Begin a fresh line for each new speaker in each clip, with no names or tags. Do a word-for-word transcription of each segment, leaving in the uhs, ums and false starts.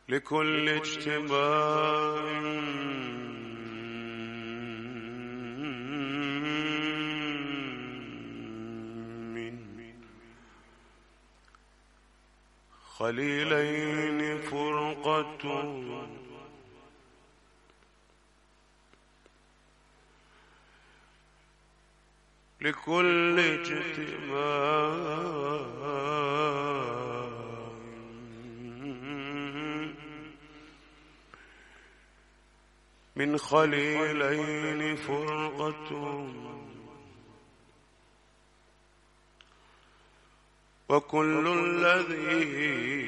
لكل اجتماع من خليلين فرقة لكل اجتماع من خليلين فرقة وكل الذي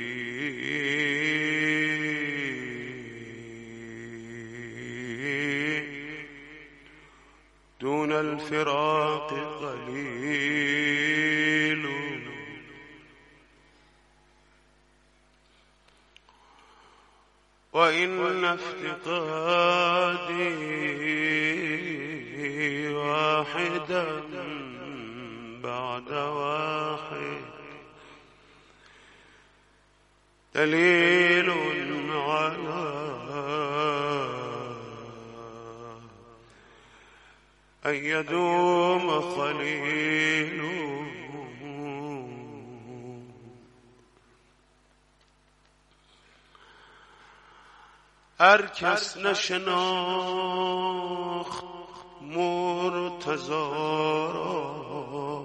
دون الفراق قليل وإن افتقادي واحدا بعد واحد دليل على أن يدوم خليل هر کس نشناخت مرتضی را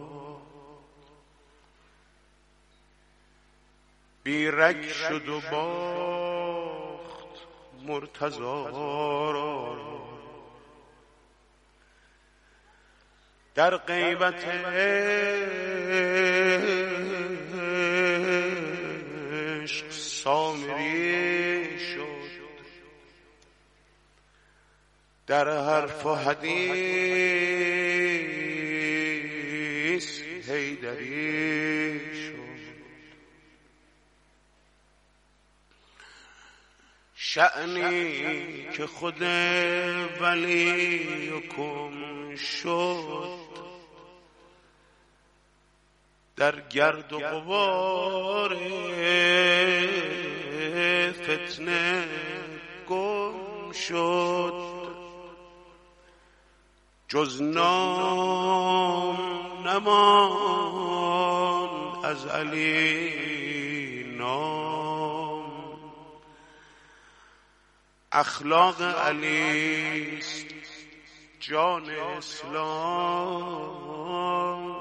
بیرگ شد و باخت مرتضی را در غیبت عشق سامری شد در حرف و حدیث حیدری شد شأنی که خود ولی کم شد در گرد و غبار فتنه گم شد جز نام نمان از علی نام اخلاق علی است جان اسلام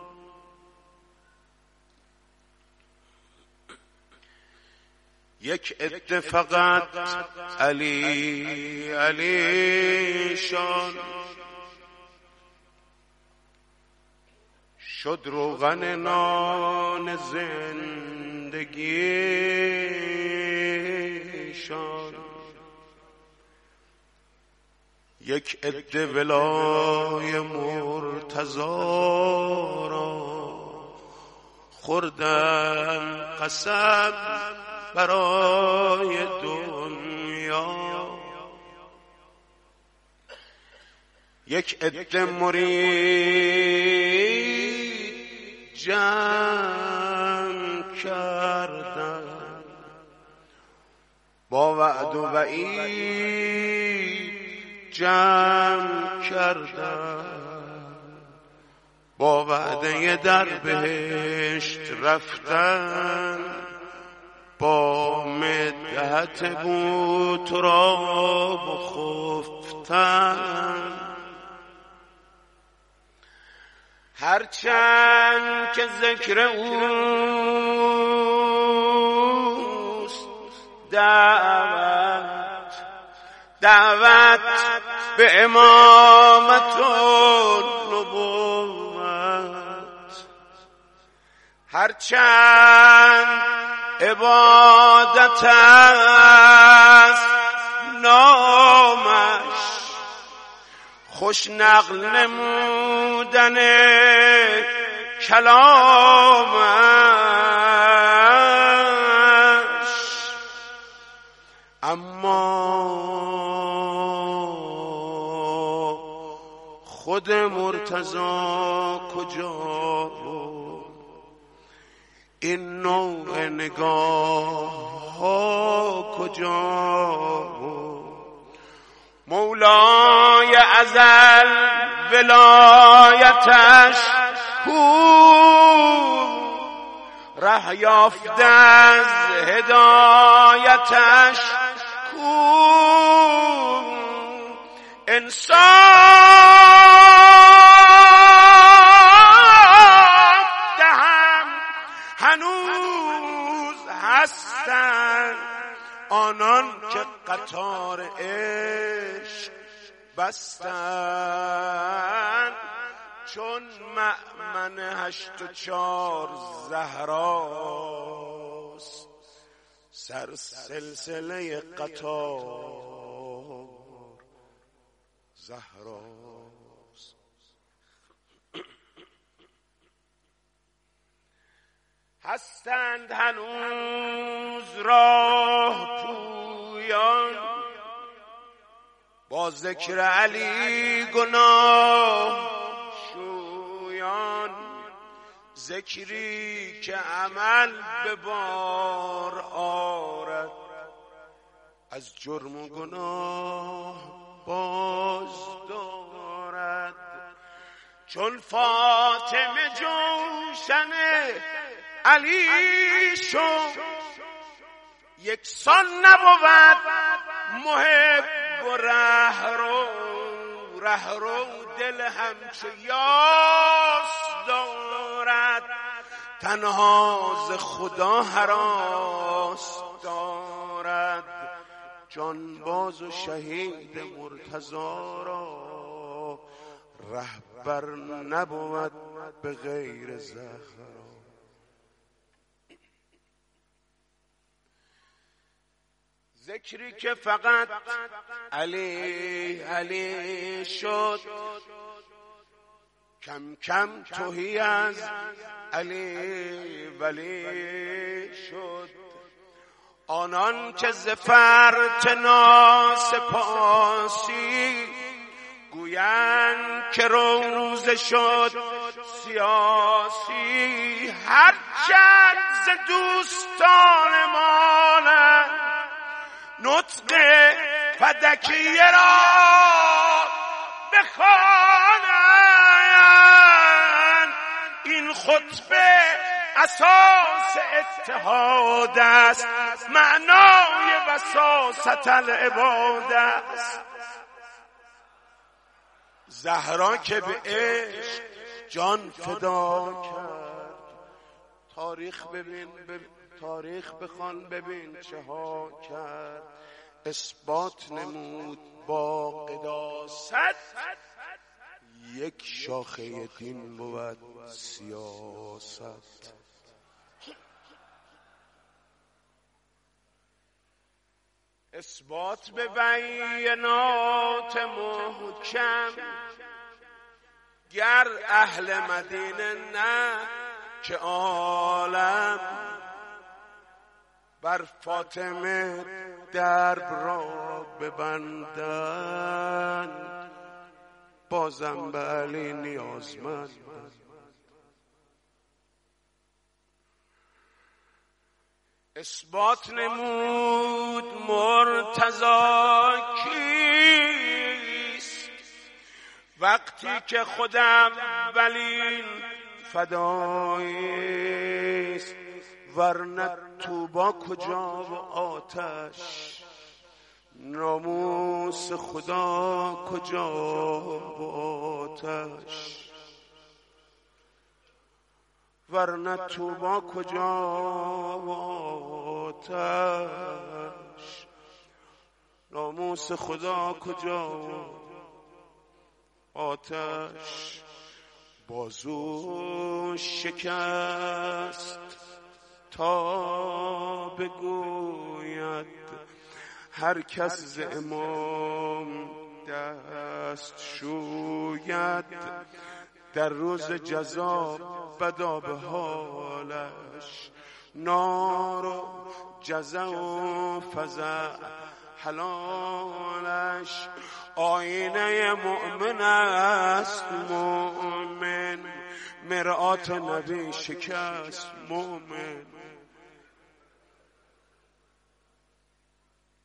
یک عده فقط علی علی شان شد روغن نان زندگیشان یک عده ولای مرتضی را خوردن قسم برای دنیا یک عده مرید جمع کردن با وعد و وعید جمع کردن با وعده در بهشت رفتن با مدحت بود را بخفتن هرچند که ذکر اوست دعوت دعوت به امامت و نبوت هرچند عبادت است نامش خوش نقل نمودن کلامش اما خود مرتضی کجا بود این نوع نگاه ها کجا مولای ازل ولایتش کو ره یافته از هدایتش کو انصاف دهم هنوز هستند آنان که قطار عشق بستند چون مأمن هشت و چار زهراست سر سلسله قطار زهراست. هستند هنوز راه پویان با ذکر علی گناه شویان ذکری که عمل به بار آرد از جرم و گناه باز دارد چون فاطمه جوشن علی شد یکسان نبود محب و رهرو رهرو دل همچو یاس دارد تنها ز خدا هراس دارد جانباز و شهید مرتضی را رهبر نبود به غیر زهرا. ذکری که فقط علی علی شد کم کم تهی از علی ولی شد آنان که ز فرط ناسپاسی گویند که روزه شد سیاسی هرچند ز دوستان مانند نطق فدکیه را بخوانند این خطبه اساس اتحاد است معنای وساست العباد است. زهرا که به عشق جان فدا کرد تاریخ ببین, ببین تاریخ بخوان ببین چه ها کرد اثبات نمود با قداست یک شاخه دین بود سیاست. اثبات به بینات محکم گر اهل مدینه نه که عالم بر فاطمه درب را ببندند بازم به علی نیازمند. اثبات نمود مرتضی کیست وقتی که خودم اولین فداییست ورنه توبا کجا و آتش ناموس خدا کجا و آتش ورنه توبا کجا و آتش ناموس خدا کجا و آتش. بازو شکست تا بگوید هر کس ز امام دست شوید در روز جزا بدا به حالش نار و جزا و فزع حلالش. آینه مؤمن است مؤمن مرآت نبی شکست مؤمن.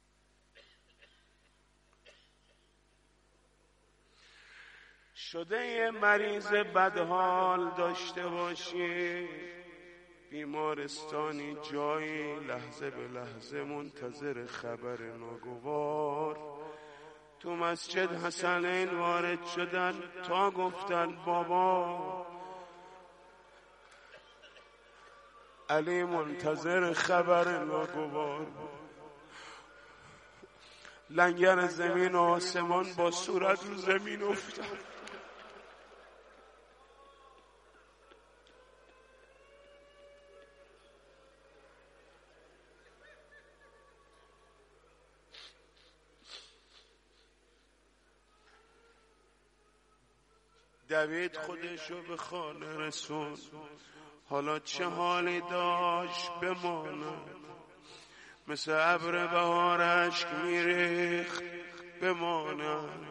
شده یه مریض بدحال داشته باشی، بیمارستانی جایی لحظه به لحظه منتظر خبر ناگوار، تو مسجد حسنین وارد شدن تا گفتن بابا علی منتظر خبر ناگوار. لنگر زمین و آسمان با صورت رو زمین افتاد. دوید خودشو به خانه رسون، حالا چه حالی داشت بماند، مثل ابر بهار اشک میریخت بماند.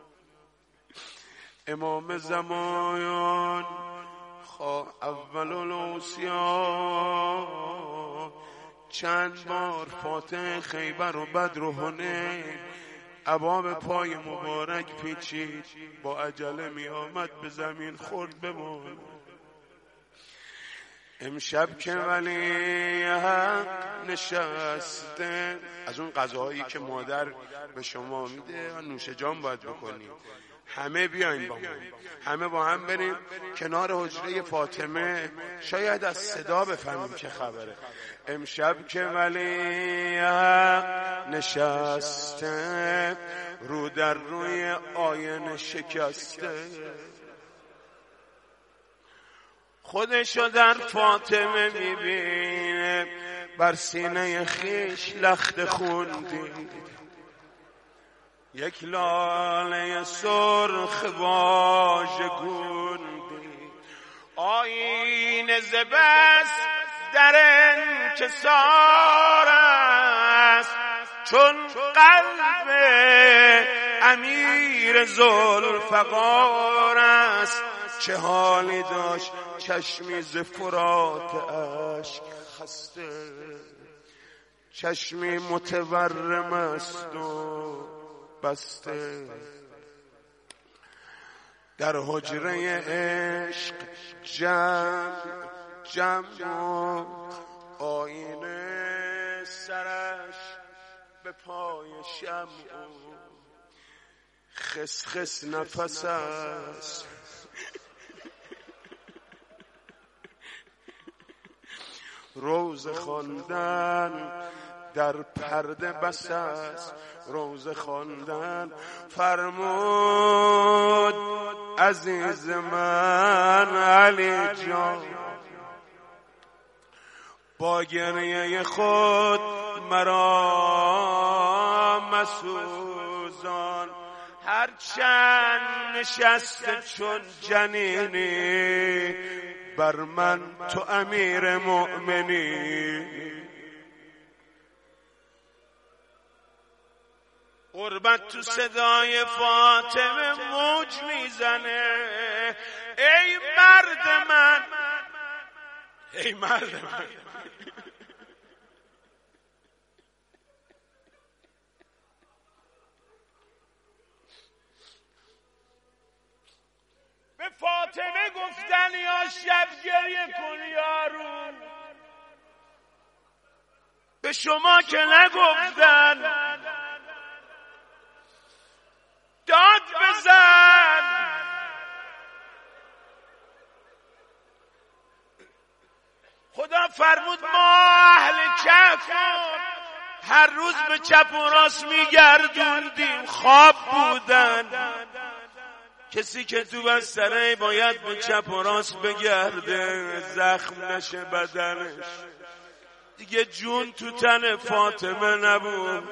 امام زمان خواه اول الاوصیا چند بار فاتح خیبر و بدر و حنین عبا به پای مبارک پیچید، با عجله می آمد به زمین خورد بماند. امشب که ولی حق نشسته، از اون غذاهایی که مادر به شما میده نوش جان باید بکنید، همه بیاین با هم، همه با هم بریم کنار حجره فاطمه، شاید از صدا بفهمیم چه خبره. امشب که ولی حق نشسته، رو در روی آینه شکسته، خودشو در فاطمه میبینه، بر سینه خیش لخت خون دید، یک لاله سرخ واژگون دید. آیین زبس در انکسار است، چون قلب امیر ذوالفقار است. چه حالی داشت چشمی ز فرات اشک خسته، چشمی متورم است و بسته. در حجره عشق جمع جمع، آینه سرش به پای شمع، خس خس نفس است روز خواندن در پرده بس است، روز خواندن فرمود عزیز من علی جان، با گریه خود مرا مسوزان. هرچند نشسته چون جنینی، بر من تو امیر مؤمنی. غربت تو صدای فاطمه موج میزنه، ای مرد من، ای مرد من. به فاطمه گفتن یا شب گریه کن یارو، به شما که نگفتن داد بزن. خدا فرمود ما اهل کفر هر روز به چپ و راست میگردوندیم، خواب بودن. کسی که تو بستره باید به چپ و راست بگرده، زخم نشه بدنش. دیگه جون تو تن فاطمه نبود.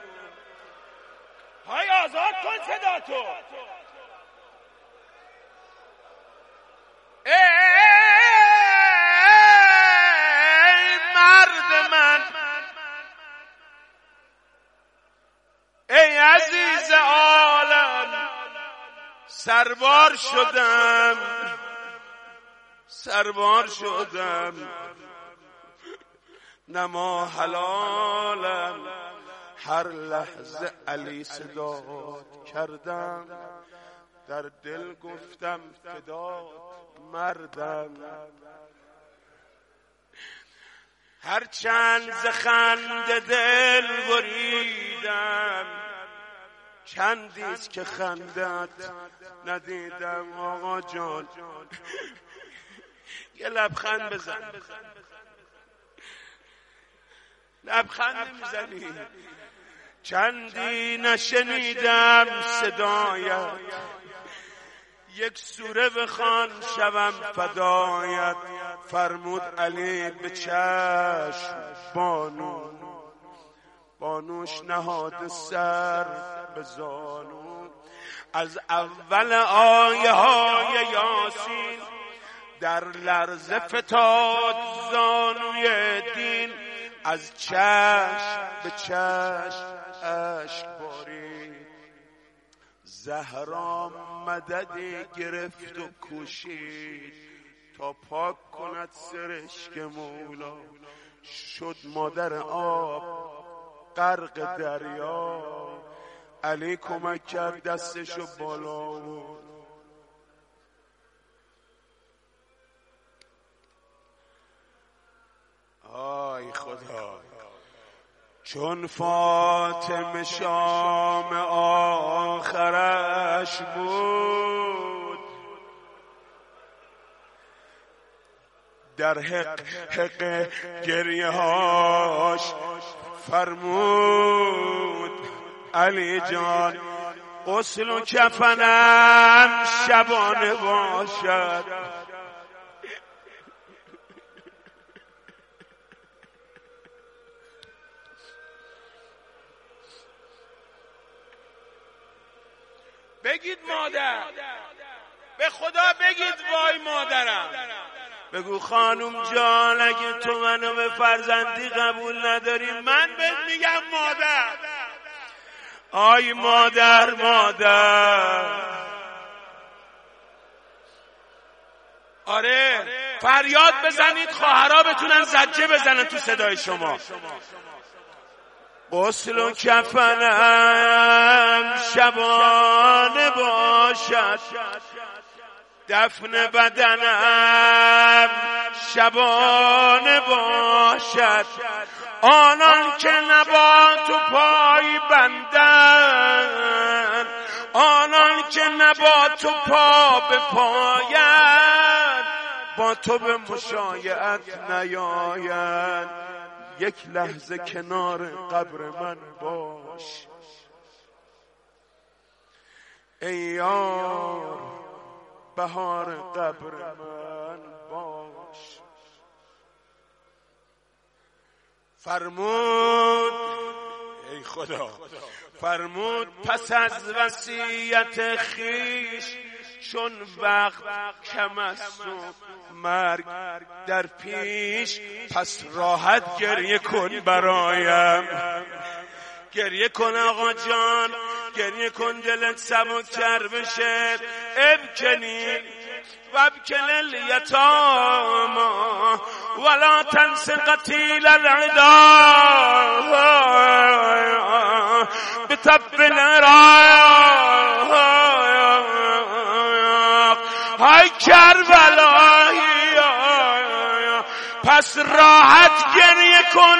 های آزاد کن صدا تو. ای مرد من، ای عزیز عالم، سربار شدم، سربار شدم، نما حلالم، هر لحظه علی صدات کردم، در دل گفتم فدا مردم، هرچند ز خنده دل بریدم، چندیست که خندت ندیدم. آقا جان یه لبخند بزن، لبخند میزنی. چندی نشنیدم صدایت، یک سوره بخوان شوم فدایت. فرمود علی به چشم بانو، بانوش نهاد سر به زانو. از اول آیه های یاسین در لرزه فتاد زانوی دین، از چشم به چشم اشک بارید. زهرا مددی گرفت و کوشید تا پاک کند سرشک مولا. شد مادر آب غرق دریا، علی کمک کرد دستشو بالا و آی خدا. چون فاطمه شام آخرش بود، در حق حق گریه هاش فرمود علی جان غسل و کفنم شبانه باشد. بگید مادر، به خدا بگید وای مادرم. بگو خانم جان اگه تو منو به فرزندی قبول نداری من بهت میگم مادر. آی مادر مادر. آره فریاد بزنید خواهرها بتونن زجه بزنن تو صدای شما. غسل و کفنم شبانه باشد، دفن بدنم شبانه باشد. آنان که نبا تو پای بندن، آنان که نبا تو پا به پایند، با تو به مشایعت نیایند. یک لحظه کنار قبر من باش ای یار، بهار قبر من باش. فرمود ای خدا، فرمود پس از وصیت خیش چون وقت کم است و مرگ در پیش، پس راحت گریه کن برایم. گریه کن آقا جان، گریه کن دلت سبک‌تر بشه. ابکنی وابکل الیتاما ولا تنس قتیل العدا بتب العراق. های کربلایی پس راحت گریه کن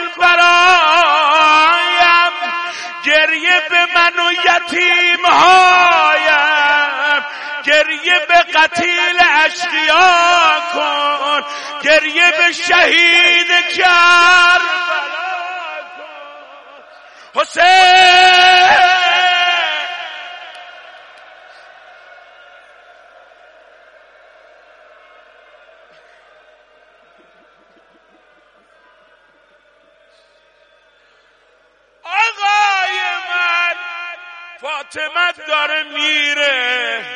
برایم. گریه به من و یتیم هایم، گریه به قتیل اشقیا کن، گریه به شهید کربلا کن. حسین فاطمه داره میره،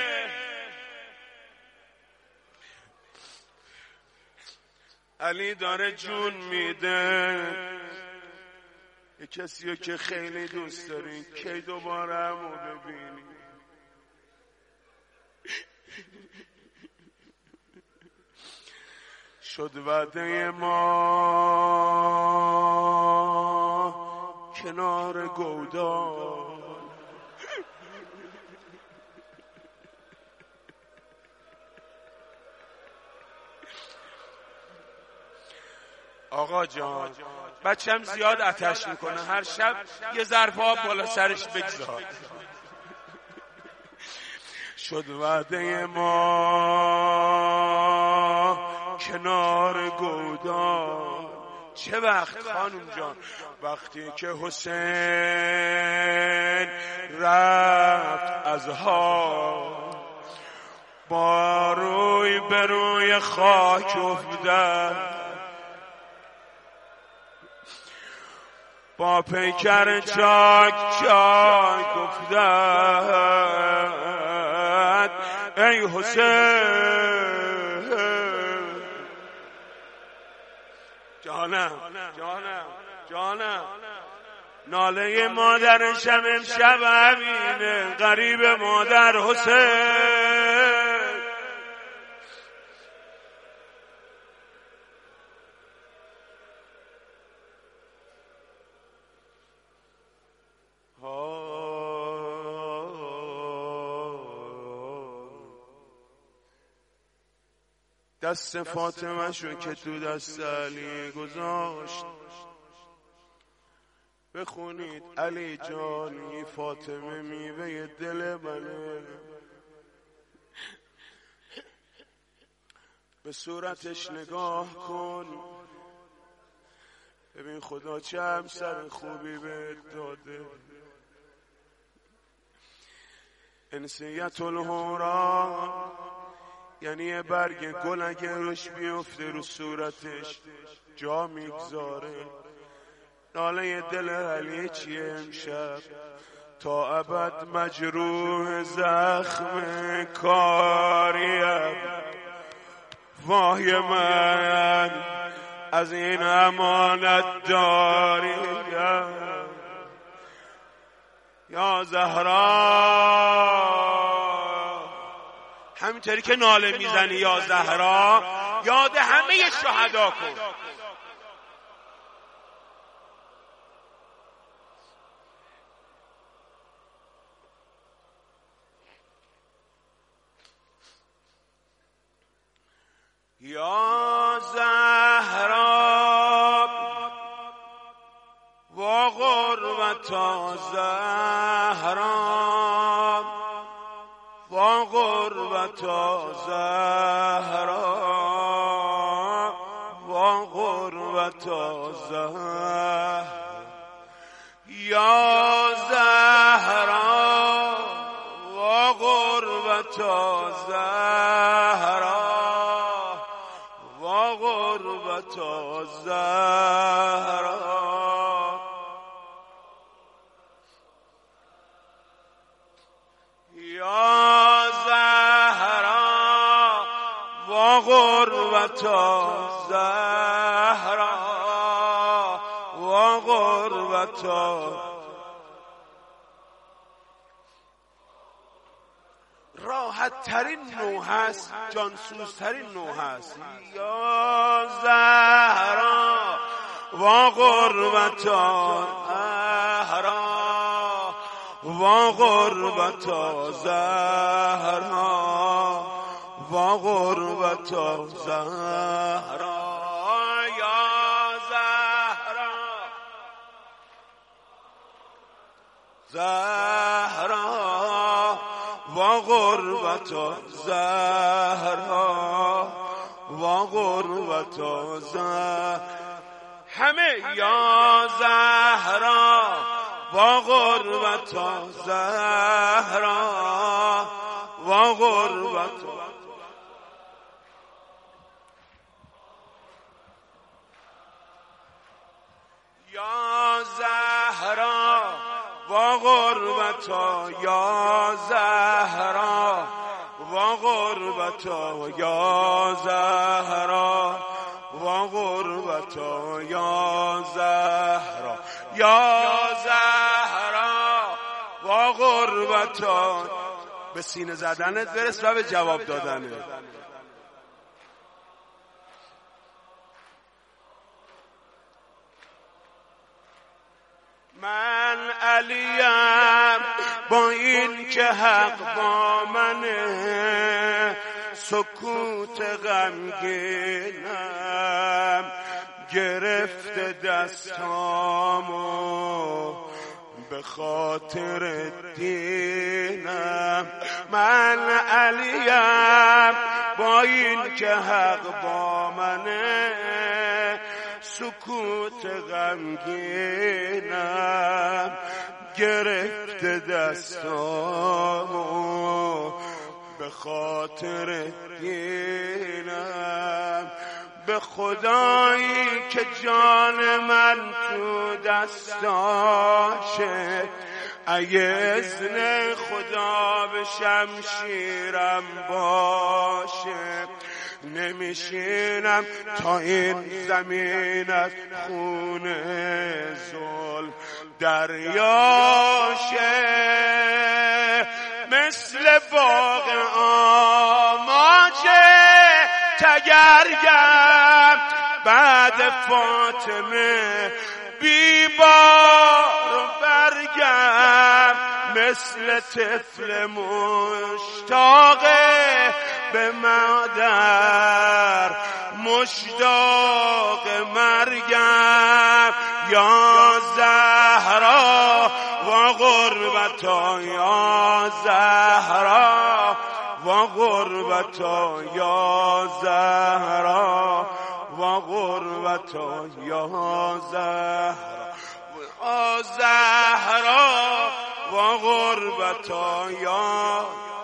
علی داره جون میده. یه کسیو که خیلی دوست داری کی دوباره همو ببینی؟ شد وعده ما کنار گودال، آقا جان بچم زیاد آتش میکنه، هر شب یه ظرف آب بالا سرش بگذار. شد وعده ما کنار گودان، چه وقت خانم جان؟ وقتی که حسین رفت از ها، با روی به روی خاک افتاد، با پیکر چاک چاک افتاد. ای حسین جانم جانم جانم، ناله مادرشم امشب همینه، غریب مادر حسین. دست فاطمه شو که تو دست علی گذاشت، بخونید علی جانی فاطمه میوه دل منه، به صورتش نگاه کن ببین خدا چه همسر خوبی بهت داده. انسیت الهورا یعنی یه برگ گل اگه روش بیفته رو صورتش جا میگذاره. ناله دل علی چیه امشب؟ تا ابد مجروح زخم کاریم، وای من از این امانت داریم. یا زهرا همینطوری که ناله میزنی یا زهرا، یاد همه شهدا کن. یا زهرا و غربتا زهرا و غربتا زهرا و غربتا زهرا. یا زهرا و غربتا زهرا و غربتا زهرا. یا زهرا و غربتا زهرا و غربتا. راحت ترین نوع هست، جانسوز ترین نوع هست. یا زهرا و غربتا زهرا و غربتا زهرا و غربتا زهرا. یا زهرا زهرا و غربتا زهرا و غربتا زهرا. همه یا زهرا و غربتا زهرا و غربتا. یا زهرا و غربتا یا زهرا و غربتا یا زهرا و غربتا یا زهرا. یا زهرا و غربتا. به سینه زدنت برس و به جواب دادنت. من علیم با این که حق با منه، سکوت غمگینم گرفته دستامو به خاطر دینم. من علیم با این که حق با منه، سکوت غمگینم. گرفته دستامو به خاطر دینم. به خدایی که جان من تو دستاشه، اگه اذن خدا به شمشیرم باشه، نمیشینم تا این زمین از خون ظلم دریاشه. مثل باغ آماجه تگرگم بعد فاطمه بیبار و برگم. مثل طفل مشتاقه به مادر، مشتاق مرگم. یا زهرا و غربتا، یا زهرا و غربتا، یا زهرا و غربتا، یا زهرا و زهرا و غربتا، یا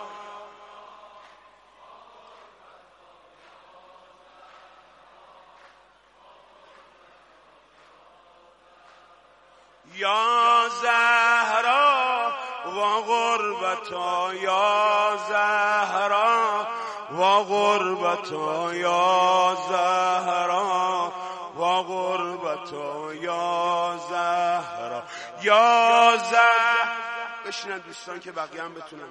یا زهرا و غربتا، یا زهرا و غربتا، یا زهرا و غربتا، یا زهرا، یا زهرا. بشینن دوستان که بقیه هم بتونن.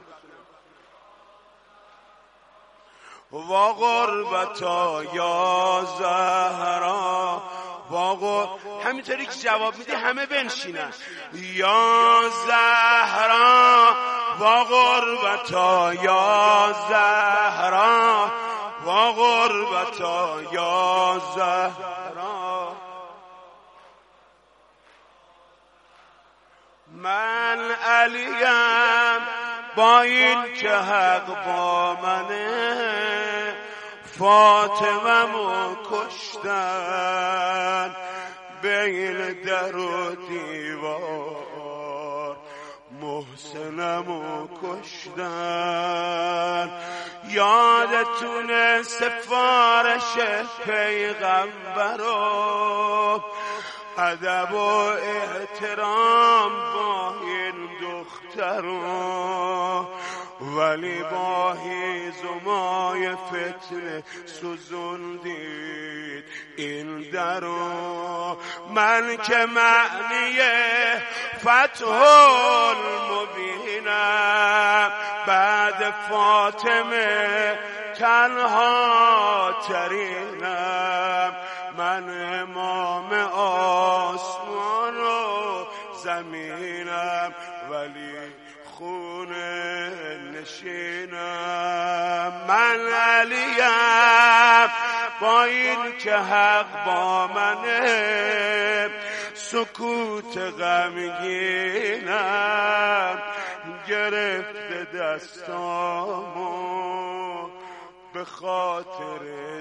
و غربتا، یا زهرا و غربتا. همینطوری که جواب میدی همه بنشینن. یا زهرا و غربتا، یا زهرا و غربتا، یا زهرا. من علیم با این که حق با منه، فاطمه‌مو کشتن بین در و دیوار، محسنمو کشتن. یادتونه سفارش پیغمبرو، ادب و احترام با این دخترو، ولی با هیزمای فتنه سوزوندید این درو. من که معنی فتح المبینم، بعد فاطمه تنها ترینم. من امام آسمان و زمینم، ولی خونه نشینم. من علیم با این که حق با منه، سکوت غمگینم. گرفته دستامو به خاطر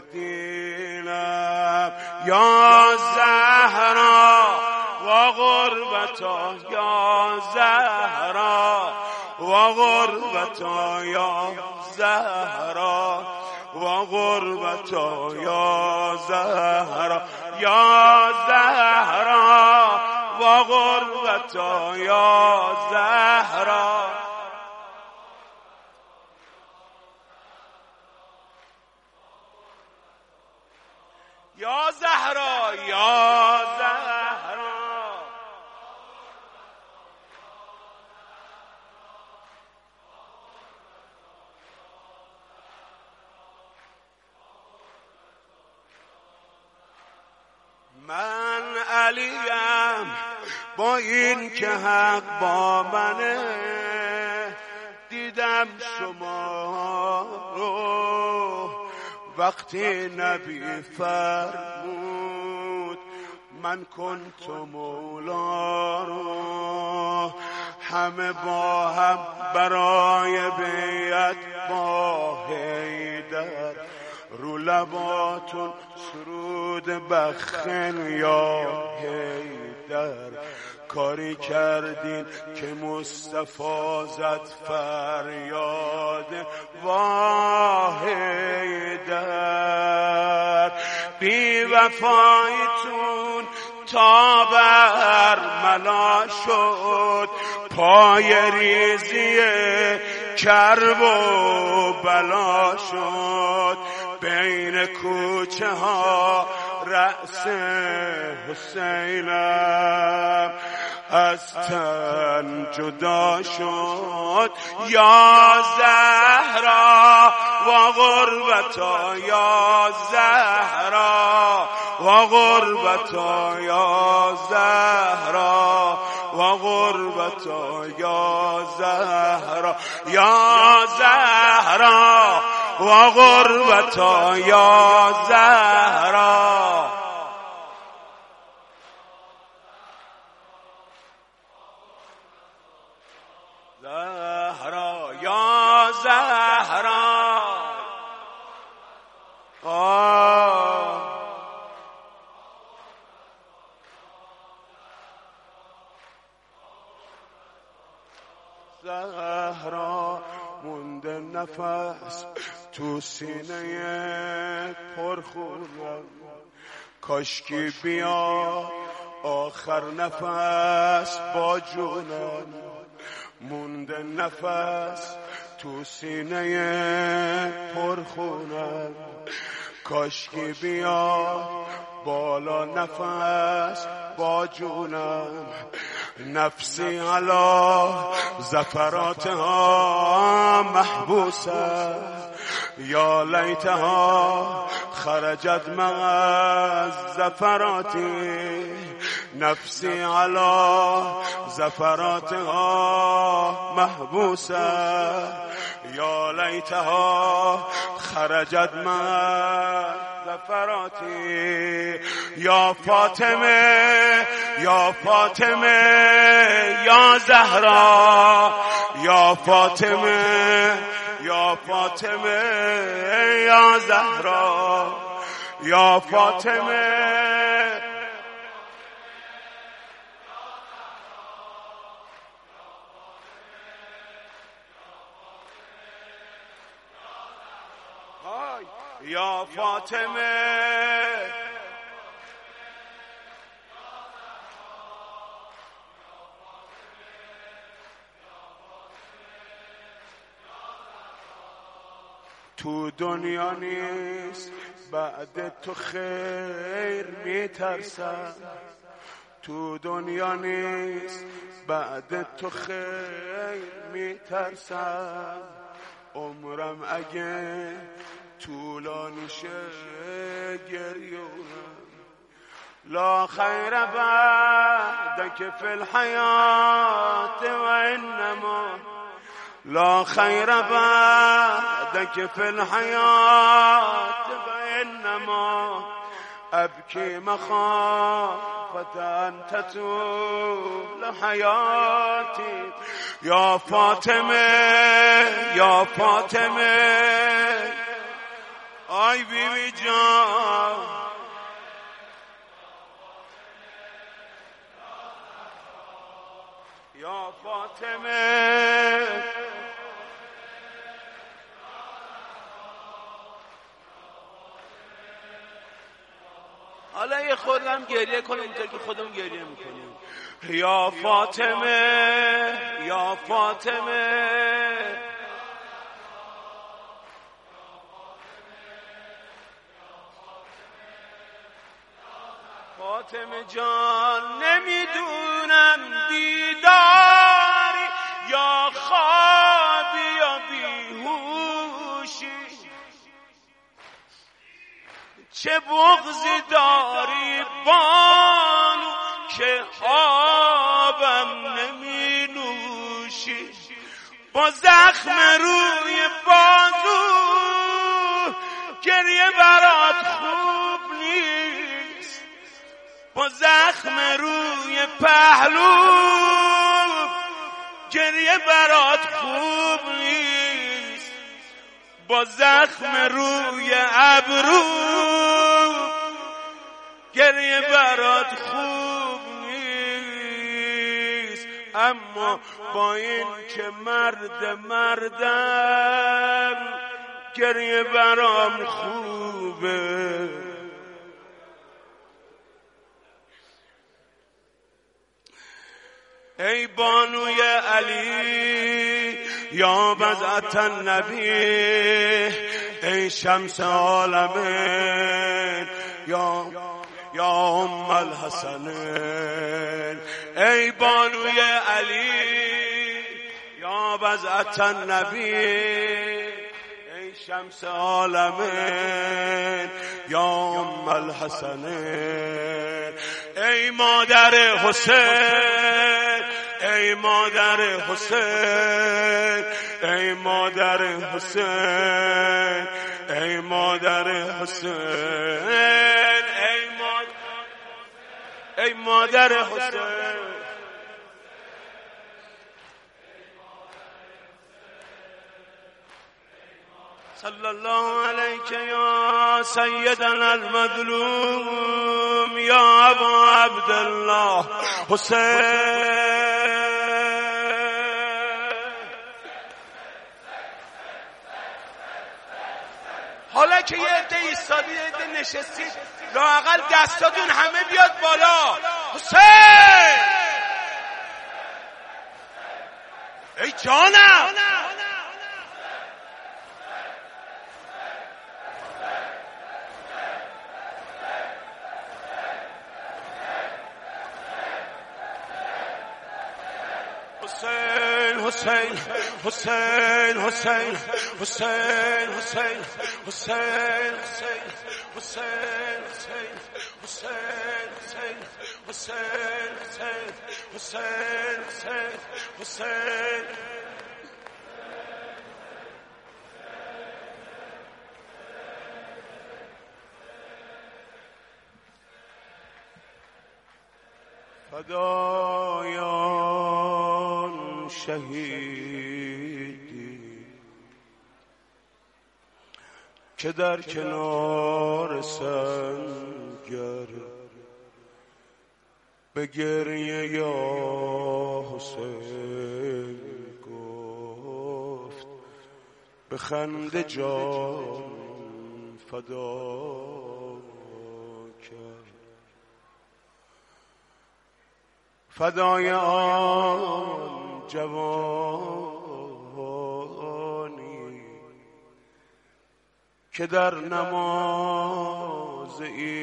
دینم. یا زهرا و غربتا، یا زهرا و غربتا، یا زهرا و غربتا، یا زهرا، یا زهرا و غربتا، یا زهرا. یا زهرا، یا زهرا. من علیم با این که حق با منه، دیدم شما رو وقتی نبی فرمود من کنت مولا رو همه با هم برای بیعت با حیدر رو لباتون سرود بخن یا حیدر کاری کردین که مصطفی زد فریاد وا حیدر بی وفایتون تا بر ملا شد پای ریزی کرب و بلا شد بین کوچه ها رأس حسینم از تن جدا شد یا زهرا و غربتا یا زهرا و غربتا یا زهرا و غربتا یا زهرا یا زهرا و غربتا یا زهرا زهرا یا زهرا آه زهرا مونده نفس تو سینه پرخونم کاشکی بیا آخر نفس با جونم مونده نفس تو سینه پرخونم کاشکی بیا بالا نفس با جونم نفسی علا زفراتها محبوسه یا لیتها خرجت مع زفراتی نفسی علا زفراتها محبوسه یا لیتها خرجت مع زفراتی یا فاطمه یا فاطمه یا زهرا یا فاطمه یا فاطمه یا زهرا یا فاطمه یا فاطمه تو دنیا نیست بعد تو خیر میترسم تو دنیا نیست بعد تو خیر میترسم عمرم اگه طولانی شه گریونم لا خیر بعدک فی الحیات و انما لا خیر بعدک فی الحیات و انما ابکی مخافت ان تطول حیاتی یا فاطمه یا فاطمه آی بی بی جان یا فاطمه حالا یه خودم گریه کنم اونطور که خودم گریه میکنیم یا فاطمه یا فاطمه فاطمه جان نمیدونم دیداری یا خوابی یا بیهوشی چه بغضی داری بانو که آبم نمی نوشی با زخم روی بازو گریه برات خوب نیست با زخم روی پهلو گریه برات خوب نیست، با زخم روی ابرو گریه برات خوب نیست. اما با این که مرد مردم گریه برام خوبه. ای بانوی علی یا بضعة النبی، ای شمس عالمین یا یا ام الحسنین، ای بانوی علی یا بضعة النبی، ای شمس عالمین یا ام الحسنین، ای مادر حسین، ای مادر حسین، ای مادر حسین، ای مادر حسین، ای مادر حسین. صلی الله علیک یا سیدنا المظلوم یا ابا عبدالله حسین. حالا که یه عده ایستادی، یه عده نشستید، لااقل دستاتون همه بیاد بالا. حسین ای جانم، حسین حسین حسین حسین حسین حسین حسین حسین حسین حسین حسین حسین. فدایان شهیدی که در کنار سنگر به گریه یا حسین گفت، به خنده جان فدا کرد. فدای آن جوانی که در نماز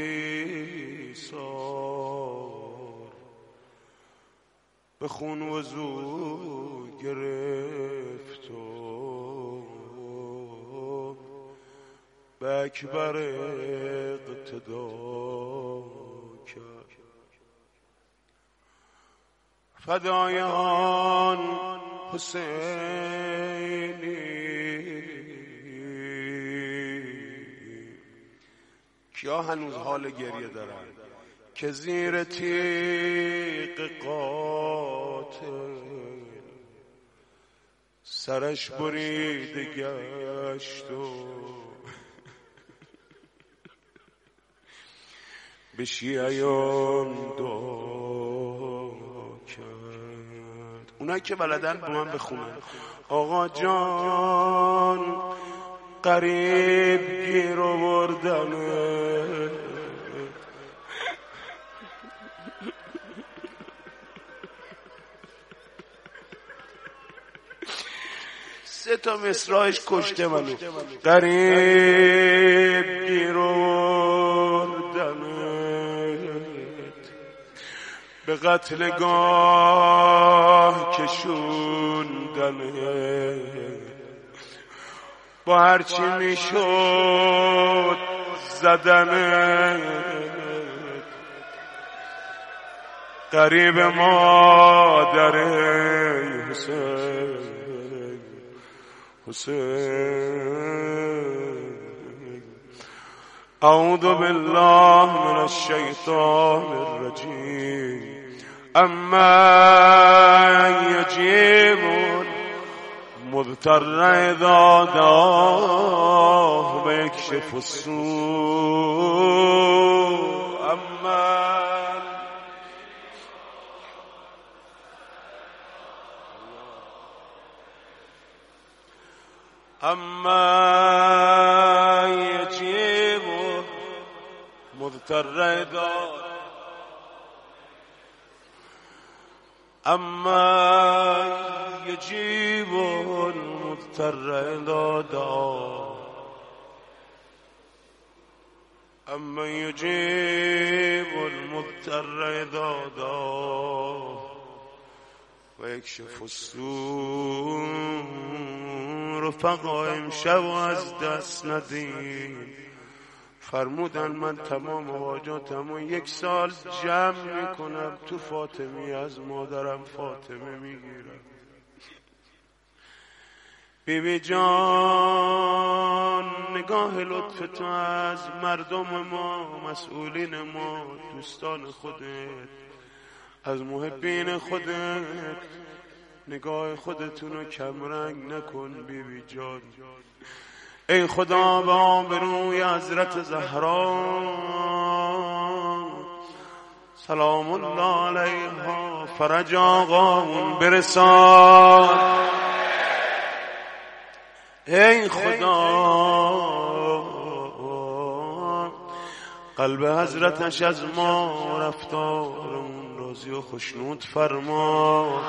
ایثار به خون وضو گرفت و به اکبر اقتدا کرد. فدای آن حسینی کیا هنوز حال گریه دارن که زیر تیغ قاتل سرش بریده گشت و به شیعیان دعا کرد. اونایی که بلدن با من بخونن. آقا جان قریب گیر آوردنه، سه تا مصرعش کشته منو. قریب گیر آوردنه، به قتلگاه کشوندنه، با هرچی میشد زدنه. قریب مادر حسین حسین اعوذ بالله من الشیطان الرجیم اما یجیب مضطر اذا دعاه و یکشف السوء اما اما یجیب مضطر اذا اما یجیب المضطر اذا دعا اما یجیب المضطر اذا دعا و یکشف السوء. رفقا امشب از دست ندیم، فرمودن من تمام حاجاتمو یک سال جمع میکنم تو فاطمی، از مادرم فاطمه میگیرم. بی بی جان نگاه لطف تو از مردم ما، مسئولین ما، دوستان خودت، از محبین خودت نگاه خودتونو کمرنگ نکن. بی بی جان ای خدا به آبروی حضرت زهرا سلام الله علیها فرج آقامون برسان. ای خدا قلب حضرتش از ما رفتارمون راضی و خشنود فرما.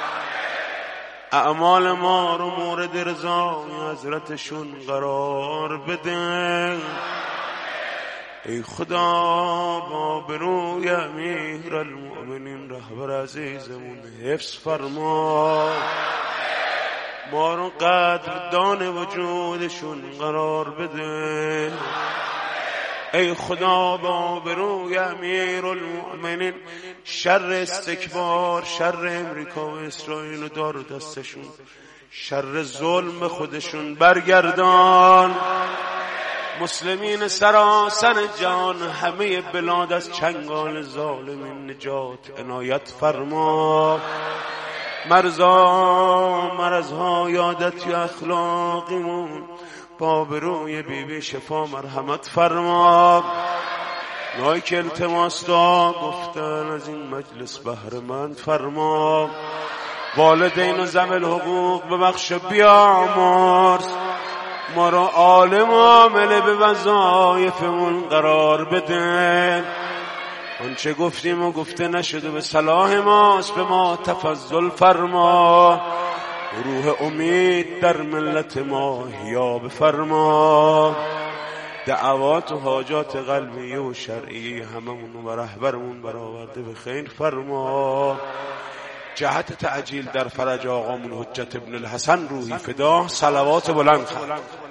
اعمال ما رو مورد رضای حضرتشون قرار بده. ای خدا با بروی امیر المؤمنین رهبر عزیزمون حفظ فرما. ما رو قدردان وجودشون قرار بده. ای خدا با بروی امیر المؤمنین شر استکبار، شر امریکا و اسرائیل و دار و دستشون، شر ظلم خودشون برگردان. مسلمین سراسر جهان همه بلاد از چنگال ظالمین نجات عنایت فرما. مرزا مرزهای عادتی و اخلاقیمون با بروی بی بی شفا مرحمت فرما. نایی که التماس دا گفتن از این مجلس بهره‌مند فرما. والدین و ذوی الحقوق ببخش بیامرز. ما را عالم و عامل به وظایفمون قرار بده. آنچه گفتیم و گفته نشده به صلاح ماست، به ما تفضل فرما. روح امید در ملت ما احیا بفرما. دعوات و حاجات قلبی و شرعی هممون و رهبرمون برآورده به خیر فرما. جهت تعجیل در فرج آقامون حجت ابن الحسن روحی فدا صلوات بلند خواهد.